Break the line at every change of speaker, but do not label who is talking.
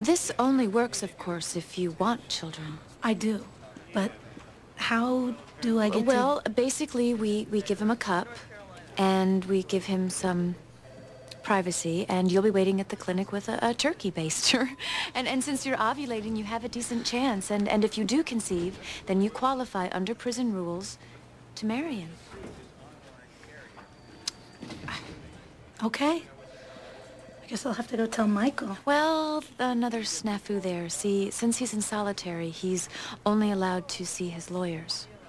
This only works, of course, if you want children.
I do, but how do I get
Well, basically, we give him a cup, and we give him some privacy, and you'll be waiting at the clinic with a turkey baster. And since you're ovulating, you have a decent chance. And if you do conceive, then you qualify under prison rules to marry him.
Okay. I guess I'll have to go tell Michael.
Well, another snafu there. See, since he's in solitary, he's only allowed to see his lawyers.